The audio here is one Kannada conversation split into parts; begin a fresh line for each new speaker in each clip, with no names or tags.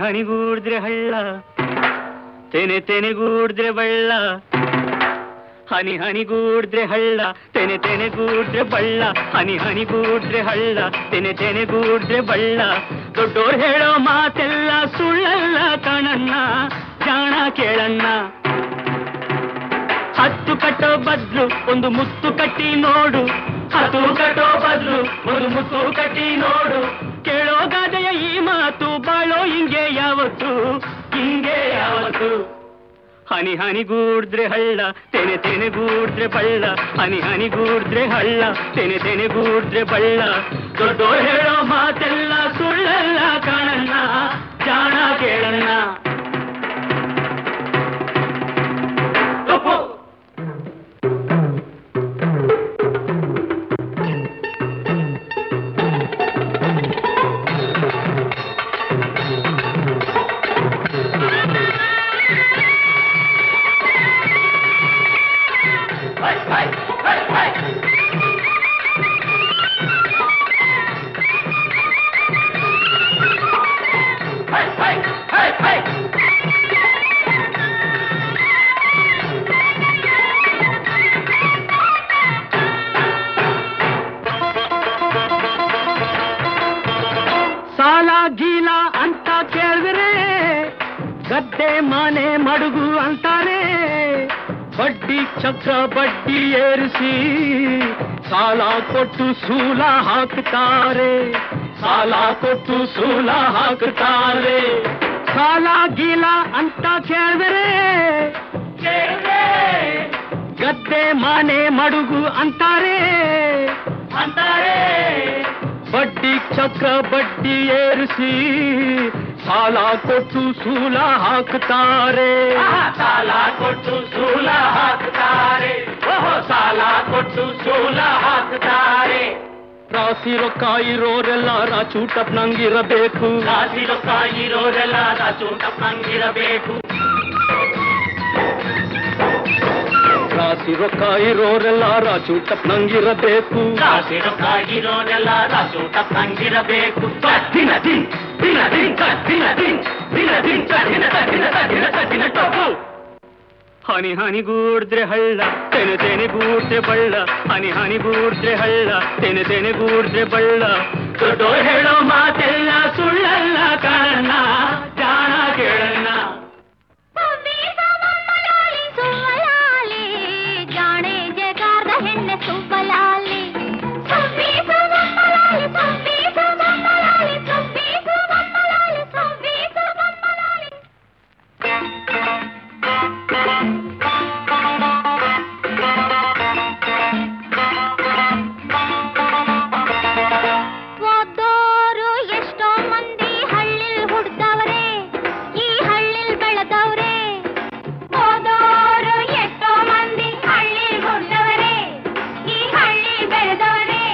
ಹನಿಗೂಡಿದ್ರೆ ಹಳ್ಳ, ತೆನೆ ತೆನೆಗೂಡಿದ್ರೆ ಬಳ್ಳ. ಹನಿ ಹನಿಗೂಡಿದ್ರೆ ಹಳ್ಳ, ತೆನೆ ತೆನೆಗೂಡಿದ್ರೆ ಬಳ್ಳ. ಹನಿ ಹನಿಗೂಡಿದ್ರೆ ಹಳ್ಳ, ತೆನೆ ತೆನೆಗೂಡಿದ್ರೆ ಬಳ್ಳ. ದೊಡ್ಡೋರು ಹೇಳೋ ಮಾತೆಲ್ಲ ಸುಳ್ಳಲ್ಲ ಕಣಣ್ಣ, ಜಾಣ ಕೇಳಣ್ಣ. 10 ಕಟ್ಟೋ ಬದ್ಲು ಒಂದು ಮುತ್ತು ಕಟ್ಟಿ ನೋಡು, 10 ಕಟ್ಟೋ ಬದ್ಲು ಒಂದು ಮುತ್ತು ಕಟ್ಟಿ ನೋಡು. ಕೇಳೋ ಗಾದೆಯ ಈ ಮಾತು, ಬಾಳೋ ಹಿಂಗೆ ಯಾವತ್ತು, ಹಿಂಗೆ ಯಾವತ್ತು. ಹನಿ ಹನಿಗೂಡಿದ್ರೆ ಹಳ್ಳ, ತೆನೆ ತೆನೆಗೂಡಿದ್ರೆ ಬಳ್ಳ. ಹನಿ ಹನಿಗೂಡಿದ್ರೆ ಹಳ್ಳ, ತೆನೆ ತೆನೆಗೂಡಿದ್ರೆ ಬಳ್ಳ. ದೊಡ್ಡೋರು ಹೇಳೋ ಮಾತೆಲ್ಲ ಸುಳ್ಳಲ್ಲ ಕಾಣಣ್ಣ, ಜಾಣ ಕೇಳಣ್ಣ. ಸಾಲ ಗೀಲ ಅಂತ ಕೇಳಿದ್ರೆ ಗದ್ದೆ ಮನೆ ಮಡುಗು ಅಂತಾರೆ. ಬಡ್ಡಿ ಚಕ್ರ ಬಡ್ಡಿ ಏರಿಸಿ ಸಾಲ ಕೊಟ್ಟು ಸೂಲ ಹಾಕ್ತಾರೆ, ಸಾಲ ಕೊಟ್ಟು ಸೂಲ ಹಾಕ್ತಾರೆ. ಸಾಲ ಗೀಲ ಅಂತ ಕೇಳಿದ್ರೆ ಗದ್ದೆ ಮನೆ ಮಡುಗು ಅಂತಾರೆ, ಅಂತಾರೆ. ಬಡ್ಡಿ ಚಕ್ರ ಬಡ್ಡಿ ಏರಿಸಿ ಸಾಲ ಕೊಟ್ಟು ಸೂಲ ಹಾಕ್ತಾರೆ, ಸಾಲ ಕೊಟ್ಟು ಸೂಲ ಹಾಕ್ತಾರೆ. ಸಾಲ ಕೊಟ್ಟು ಸೂಲ ಹಾಕ್ತಾರೆ. ರಾಶಿ ರೊಕ್ಕ ಇರೋರೆಲ್ಲ ರಾಚೂಟಪ್ನಂಗಿರಬೇಕು, ರಾಶಿ ರೊಕ್ಕ ಇರೋರೆಲ್ಲ ರಾಚೂಟಪ್ನಂಗಿರಬೇಕು. ರಾಶಿ ರೊಕ್ಕ ಇರೋರೆಲ್ಲ ರಾಚೂಟಪ್ನಂಗಿರಬೇಕು, ರಾಶಿ ರೊಕ್ಕ ಇರೋರೆಲ್ಲ ರಾಚೂಟಪ್ನಂಗಿರಬೇಕು. ದಿನ ದಿನ ದಿನ ದಿನ ದಿನ ದಿನ ದಿನ ದಿನ ದಿನ ದಿನ ದಿನ ಟೊಪ್ಪು. ಹನಿ ಹನಿಗೂಡಿದ್ರೆ ಹಳ್ಳ, ತೆನೆ ತೆನೆಗೂಡಿದ್ರೆ ಬಳ್ಳ. ಹನಿ ಹನಿಗೂಡಿದ್ರೆ ಹಳ್ಳ, ತೆನೆ ತೆನೆಗೂಡಿದ್ರೆ ಬಳ್ಳ. ದೊಡ್ಡೋರು ಹೇಳೋ ಮಾತೆಲ್ಲ ಸುಳ್ಳಲ್ಲ ಕಾರಣ, ಜಾಣ ಕೇಳಣ್ಣ.
ಜಾಣೆ ಜಗಾರ್ದ ಹೆಣ್ಣೆ ಸುಬ್ಬಲಾಲಿ, ಓದೋರು ಎಷ್ಟೋ ಮಂದಿ ಹಳ್ಳಿಲ್ ಹುಡ್ದವ್ರೆ, ಈ ಹಳ್ಳಿಲ್ ಬೆಳೆದವ್ರೆ. ಓದೋರು ಎಷ್ಟೋ ಮಂದಿ ಹಳ್ಳಿಲ್ ಹುಡ್ದವ್ರೆ, ಈ ಹಳ್ಳಿಲ್ ಬೆಳೆದವ್ರೆ.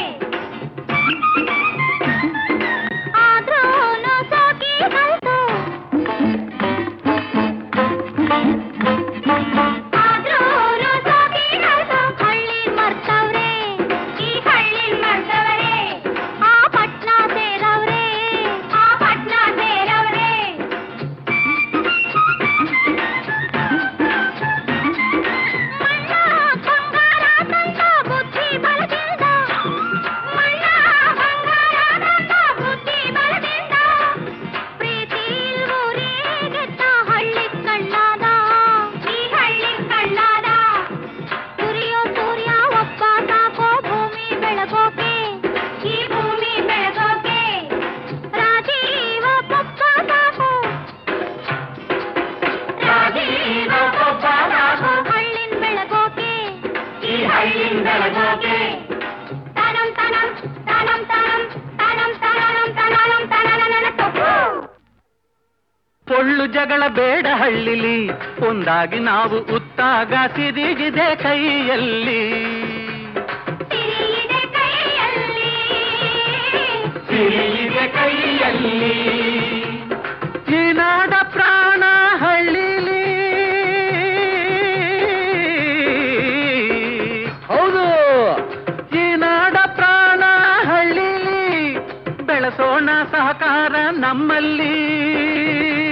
ಆದ್ರೂನು ಸೋಕಿ ಕಲ್ತು, ಆದ್ರೂನು ಸೋಕಿ ಕಲ್ತು ಹಳ್ಳಿಲ್ ಮರ್ತವ್ರೆ, ಈ ಹಳ್ಳಿಲ್ ಮರ್ತವ್ರೆ. ಆ ಪಟ್ನ ಸೇರವ್ರೆ, ಆ ಪಟ್ನ ಸೇರವ್ರೆ. ಮಣ್ಣ ಬಂಗಾರ ತಂದ ಬುದ್ಧಿ ಬಲದಿಂದ, ಮಣ್ಣ ಬಂಗಾರ ತಂದ ಬುದ್ಧಿ ಬಲದಿಂದ. ಪ್ರೀತಿ ಊರಿಗೆತ್ತ ಹಳ್ಳಿ ಕಳ್ಳಾದ, ಈ ಹಳ್ಳಿ ಕಳ್ಳಾದ. ದುರಿಯೋ ಸೂರ್ಯ ಒಬ್ಬ ಸಾಕೋ ಭೂಮಿ ಬೆಳಗೋಕೆ, ಈ ಭೂಮಿ ಬೆಳಗೋಕೆ. ರಾಜೀವ ಪಪ್ಪ ಸಾಕು, ರಾಜೀವ ಪಪ್ಪ ಸಾಕು ಹಳ್ಳಿನ್ ಬೆಳಗೋಕೆ, ಈ ಹಳ್ಳಿನ್ ಬೆಳಗೋಕೆ. ತನಂ ತನಂ ತನಂ ತನಂ ತನಂ ತನಂ ತನಂ ತನನ ತಪ್ಪು.
ಪೊಳ್ಳು ಜಗಳ ಬೇಡ ಹಳ್ಳಿಲಿ, ಒಂದಾಗಿ ನಾವು ಉತ್ತಾಗ ಸಿರಿಗಿದೆ ಕೈಯಲ್ಲಿ,
ಸಿರಿಯಿದೆ ಕೈಯಲ್ಲಿ,
ಸಿರಿಗಿದೆ ಕೈಯಲ್ಲಿ. ಈ ನಾಡ ಪ್ರಾಣ ಹಳ್ಳಿಲಿ, ಹೌದು ಈ ನಾಡ ಪ್ರಾಣ ಹಳ್ಳಿಲಿ. ಬೆಳೆಸೋಣ ಸಹಕಾರ ನಮ್ಮಲ್ಲಿ.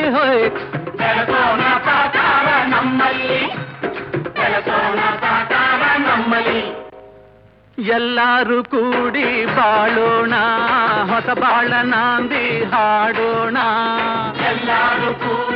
ಹೋಯ್
ಬೆಳಸೋಣ ಸಾಕಾರ ನಮ್ಮಲ್ಲಿ, ಬೆಳಸೋಣ ಸಾಕಾರ ನಮ್ಮಲ್ಲಿ.
ಎಲ್ಲರೂ ಕೂಡಿ ಬಾಳೋಣ, ಹೊಸ ಬಾಳ ನಾಂದಿ ಹಾಡೋಣ.
ಎಲ್ಲರೂ ಕೂಡ